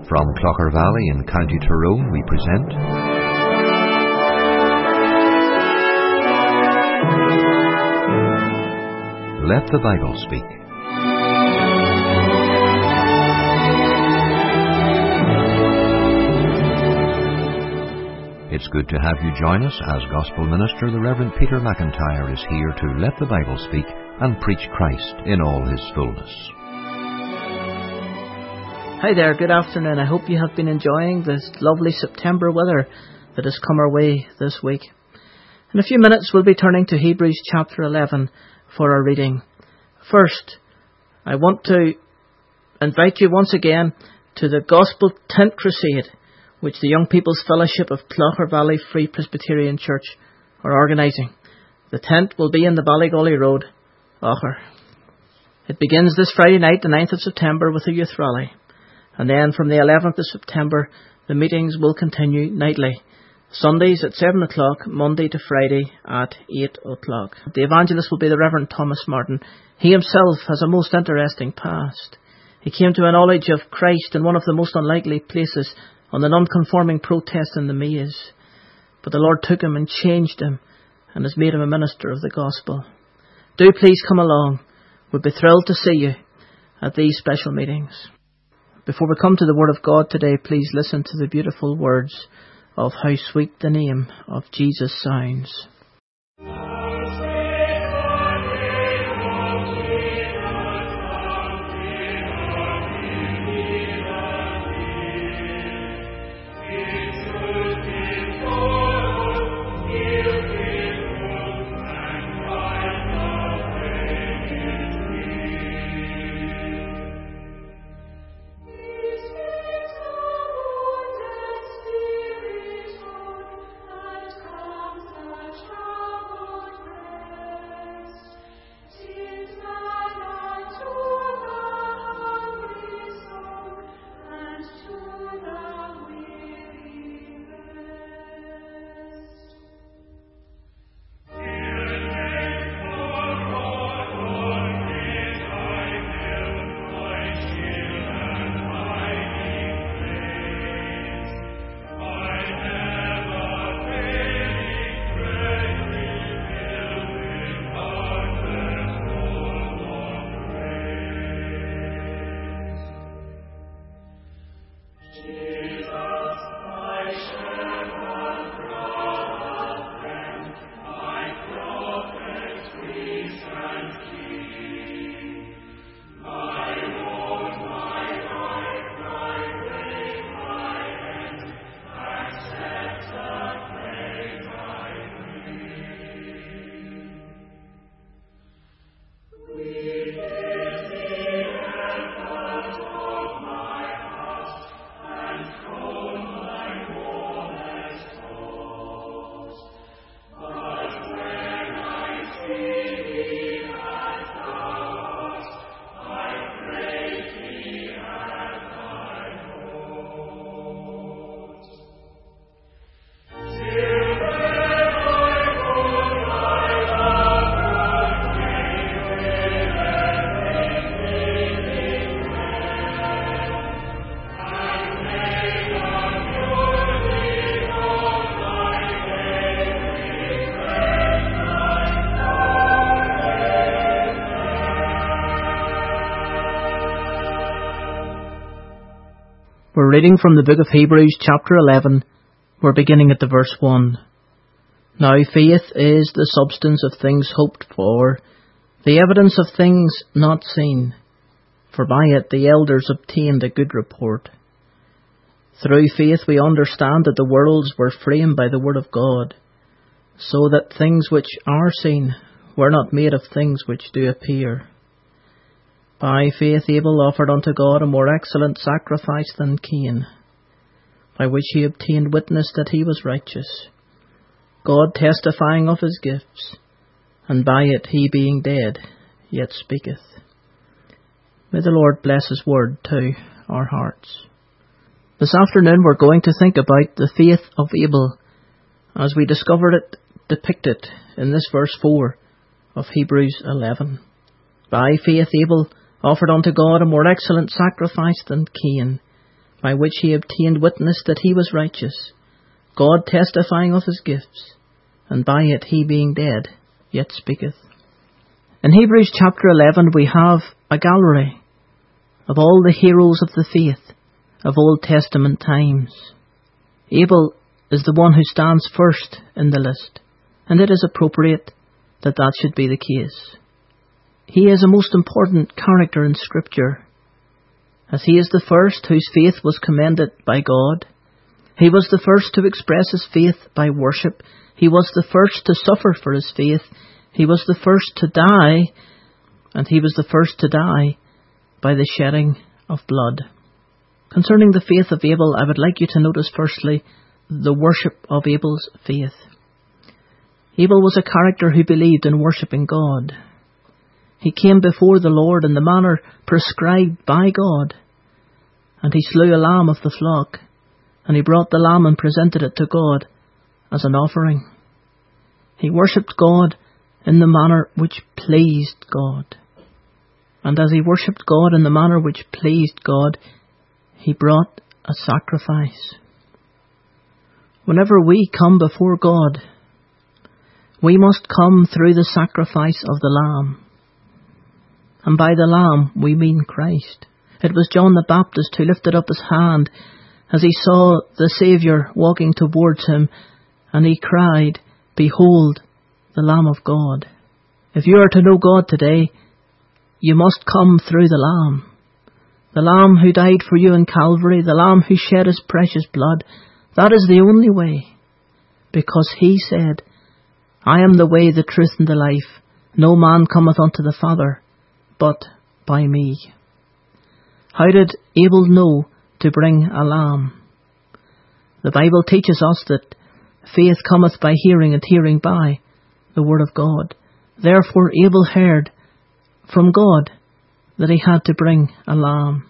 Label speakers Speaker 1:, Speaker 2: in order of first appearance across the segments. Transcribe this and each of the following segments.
Speaker 1: From Clocher Valley in County Tyrone we present Let the Bible Speak. It's good to have you join us as Gospel Minister the Reverend Peter McIntyre is here to let the Bible speak and preach Christ in all his fullness.
Speaker 2: Hi there, good afternoon. I hope you have been enjoying this lovely September weather that has come our way this week. In a few minutes we'll be turning to Hebrews chapter 11 for our reading. First, I want to invite you once again to the Gospel Tent Crusade, which the Young People's Fellowship of Clocher Valley Free Presbyterian Church are organising. The tent will be in the Ballygully Road, Clocher. It begins this Friday night, the 9th of September, with a youth rally. And then from the 11th of September, the meetings will continue nightly. Sundays at 7 o'clock, Monday to Friday at 8 o'clock. The evangelist will be the Reverend Thomas Martin. He himself has a most interesting past. He came to a knowledge of Christ in one of the most unlikely places, on the non-conforming protest in the Maze. But the Lord took him and changed him and has made him a minister of the gospel. Do please come along. We'd be thrilled to see you at these special meetings. Before we come to the Word of God today, please listen to the beautiful words of how sweet the name of Jesus sounds. We're reading from the book of Hebrews chapter 11. We're beginning at the verse 1. Now faith is the substance of things hoped for, the evidence of things not seen. For by it the elders obtained a good report. Through faith we understand that the worlds were framed by the word of God, so that things which are seen were not made of things which do appear. By faith Abel offered unto God a more excellent sacrifice than Cain, by which he obtained witness that he was righteous, God testifying of his gifts, and by it he being dead yet speaketh. May the Lord bless his word to our hearts. This afternoon we're going to think about the faith of Abel as we discovered it depicted in this verse 4 of Hebrews 11. By faith Abel offered unto God a more excellent sacrifice than Cain, by which he obtained witness that he was righteous, God testifying of his gifts, and by it he being dead yet speaketh. In Hebrews chapter 11 we have a gallery of all the heroes of the faith of Old Testament times. Abel is the one who stands first in the list, and it is appropriate that that should be the case. He is a most important character in Scripture, as he is the first whose faith was commended by God. He was the first to express his faith by worship. He was the first to suffer for his faith. He was the first to die, and he was the first to die by the shedding of blood. Concerning the faith of Abel, I would like you to notice firstly the worship of Abel's faith. Abel was a character who believed in worshipping God. He came before the Lord in the manner prescribed by God, and he slew a lamb of the flock, and he brought the lamb and presented it to God as an offering. He worshipped God in the manner which pleased God. And as he worshipped God in the manner which pleased God, he brought a sacrifice. Whenever we come before God, we must come through the sacrifice of the Lamb. And by the Lamb we mean Christ. It was John the Baptist who lifted up his hand as he saw the Saviour walking towards him, and he cried, "Behold, the Lamb of God." If you are to know God today, you must come through the Lamb. The Lamb who died for you in Calvary, the Lamb who shed his precious blood. That is the only way, because he said, "I am the way, the truth, and the life. No man cometh unto the Father but by me." How did Abel know to bring a lamb? The Bible teaches us that faith cometh by hearing, and hearing by the word of God. Therefore Abel heard from God that he had to bring a lamb.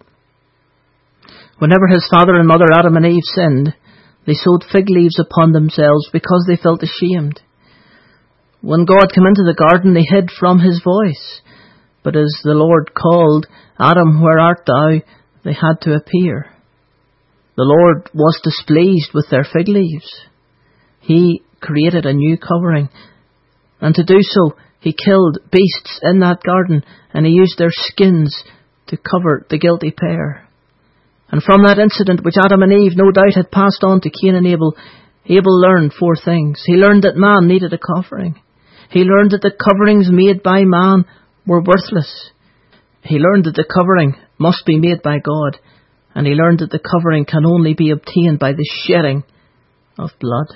Speaker 2: Whenever his father and mother Adam and Eve sinned, they sewed fig leaves upon themselves because they felt ashamed. When God came into the garden, they hid from his voice. But as the Lord called, "Adam, where art thou?" they had to appear. The Lord was displeased with their fig leaves. He created a new covering, and to do so, he killed beasts in that garden, and he used their skins to cover the guilty pair. And from that incident, which Adam and Eve no doubt had passed on to Cain and Abel, Abel learned 4 things. He learned that man needed a covering. He learned that the coverings made by man were worthless. He learned that the covering must be made by God, and he learned that the covering can only be obtained by the shedding of blood.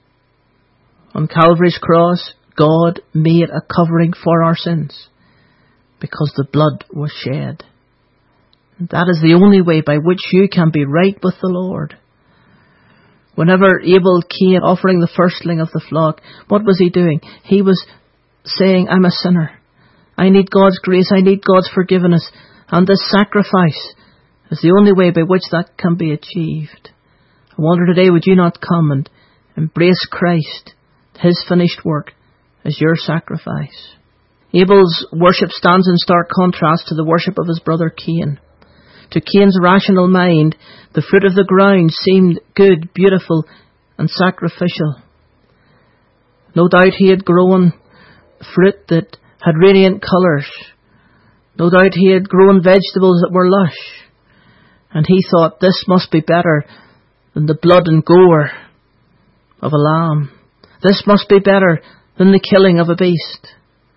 Speaker 2: On Calvary's cross, God made a covering for our sins because the blood was shed. That is the only way by which you can be right with the Lord. Whenever Abel came offering the firstling of the flock, what was he doing? He was saying, "I'm a sinner. I need God's grace. I need God's forgiveness. And this sacrifice is the only way by which that can be achieved." I wonder today, would you not come and embrace Christ, his finished work, as your sacrifice? Abel's worship stands in stark contrast to the worship of his brother Cain. To Cain's rational mind, the fruit of the ground seemed good, beautiful, and sacrificial. No doubt he had grown fruit that had radiant colours. No doubt he had grown vegetables that were lush. And he thought, this must be better than the blood and gore of a lamb. This must be better than the killing of a beast.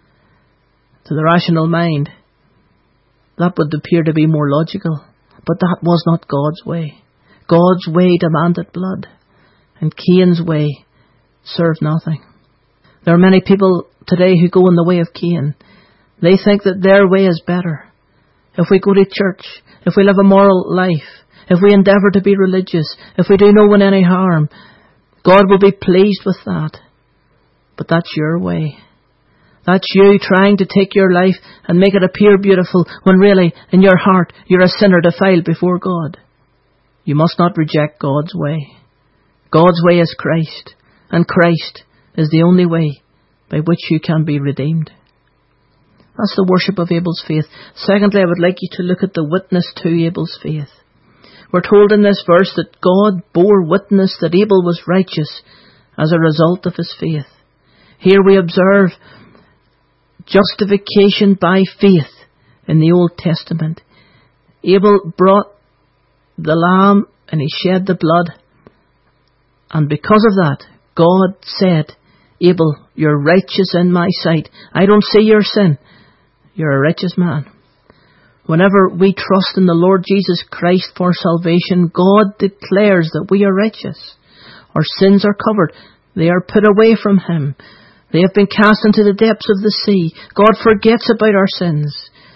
Speaker 2: To the rational mind, that would appear to be more logical. But that was not God's way. God's way demanded blood, and Cain's way served nothing. There are many people today who go in the way of Cain. They think that their way is better. If we go to church, if we live a moral life, if we endeavour to be religious, if we do no one any harm, God will be pleased with that. But that's your way. That's you trying to take your life and make it appear beautiful when really, in your heart, you're a sinner defiled before God. You must not reject God's way. God's way is Christ, and Christ is the only way by which you can be redeemed. That's the worship of Abel's faith. Secondly, I would like you to look at the witness to Abel's faith. We're told in this verse that God bore witness that Abel was righteous as a result of his faith. Here we observe justification by faith in the Old Testament. Abel brought the lamb and he shed the blood. And because of that, God said, Abel, you're righteous in my sight. I don't see your sin. You're a righteous man. Whenever we trust in the Lord Jesus Christ for salvation, God declares that we are righteous. Our sins are covered. They are put away from Him. They have been cast into the depths of the sea. God forgets about our sins.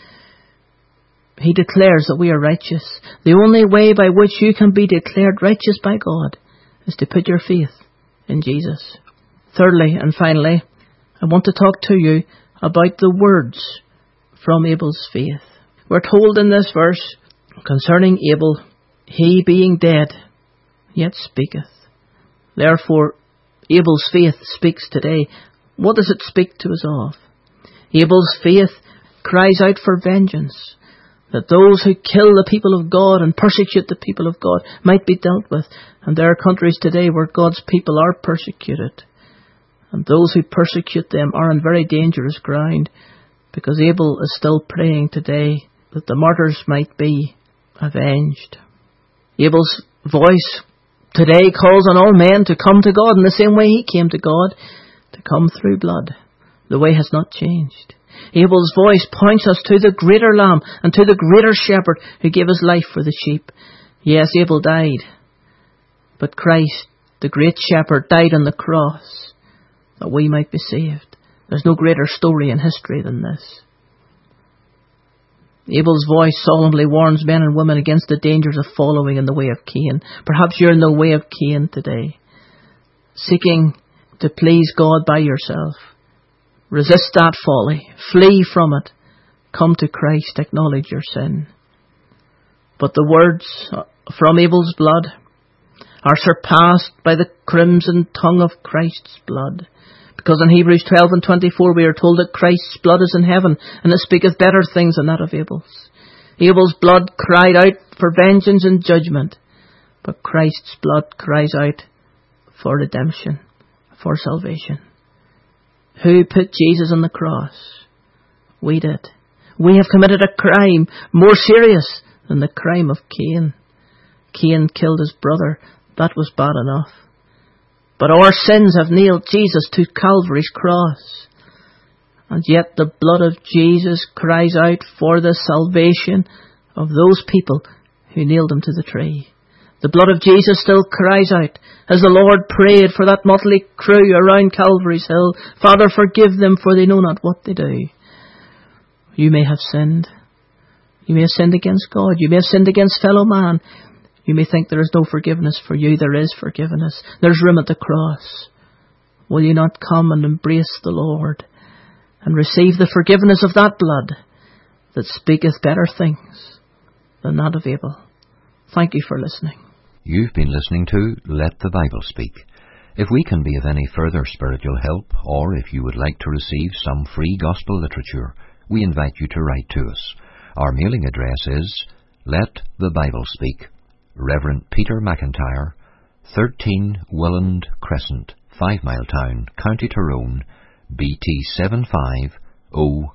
Speaker 2: He declares that we are righteous. The only way by which you can be declared righteous by God is to put your faith in Jesus. Thirdly and finally, I want to talk to you about the words from Abel's faith. We're told in this verse concerning Abel, he being dead, yet speaketh. Therefore, Abel's faith speaks today. What does it speak to us of? Abel's faith cries out for vengeance, that those who kill the people of God and persecute the people of God might be dealt with. And there are countries today where God's people are persecuted. And those who persecute them are on very dangerous ground, because Abel is still praying today that the martyrs might be avenged. Abel's voice today calls on all men to come to God in the same way he came to God, to come through blood. The way has not changed. Abel's voice points us to the greater Lamb and to the greater Shepherd who gave his life for the sheep. Yes, Abel died, but Christ, the great Shepherd, died on the cross that we might be saved. There's no greater story in history than this. Abel's voice solemnly warns men and women against the dangers of following in the way of Cain. Perhaps you're in the way of Cain today, seeking to please God by yourself. Resist that folly. Flee from it. Come to Christ. Acknowledge your sin. But the words from Abel's blood are surpassed by the crimson tongue of Christ's blood. Because in Hebrews 12 and 24 we are told that Christ's blood is in heaven, and it speaketh better things than that of Abel's. Abel's blood cried out for vengeance and judgment, but Christ's blood cries out for redemption, for salvation. Who put Jesus on the cross? We did. We have committed a crime more serious than the crime of Cain. Cain killed his brother. That was bad enough. But our sins have nailed Jesus to Calvary's cross. And yet the blood of Jesus cries out for the salvation of those people who nailed him to the tree. The blood of Jesus still cries out as the Lord prayed for that motley crew around Calvary's hill. Father, forgive them, for they know not what they do. You may have sinned. You may have sinned against God. You may have sinned against fellow man. You may think there is no forgiveness for you. There is forgiveness. There's room at the cross. Will you not come and embrace the Lord and receive the forgiveness of that blood that speaketh better things than that of Abel? Thank you for listening.
Speaker 1: You've been listening to Let the Bible Speak. If we can be of any further spiritual help, or if you would like to receive some free gospel literature, we invite you to write to us. Our mailing address is Let the Bible Speak, Reverend Peter McIntyre, 13 Willand Crescent, 5 Mile Town, County Tyrone, BT 750QL.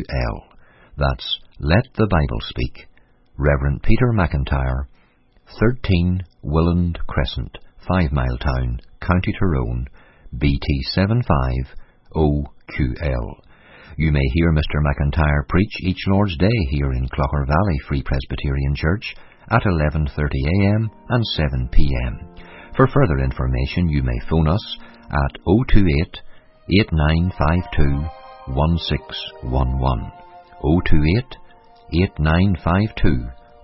Speaker 1: That's Let the Bible Speak, Reverend Peter McIntyre, 13 Willand Crescent, 5 Mile Town, County Tyrone, BT 750QL. You may hear Mr. McIntyre preach each Lord's Day here in Clocher Valley Free Presbyterian Church at 11:30 a.m. and 7 p.m. For further information, you may phone us at 028 8952 1611. 028 8952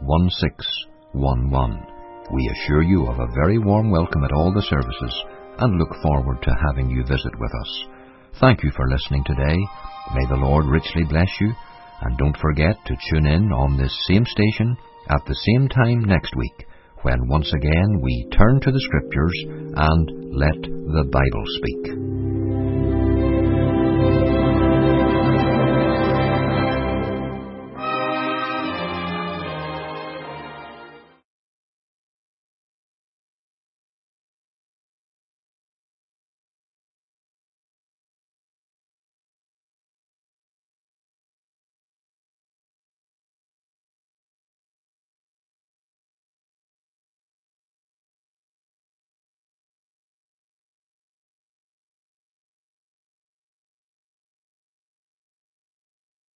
Speaker 1: 1611. We assure you of a very warm welcome at all the services and look forward to having you visit with us. Thank you for listening today. May the Lord richly bless you, and don't forget to tune in on this same station at the same time next week, when once again we turn to the Scriptures and let the Bible speak.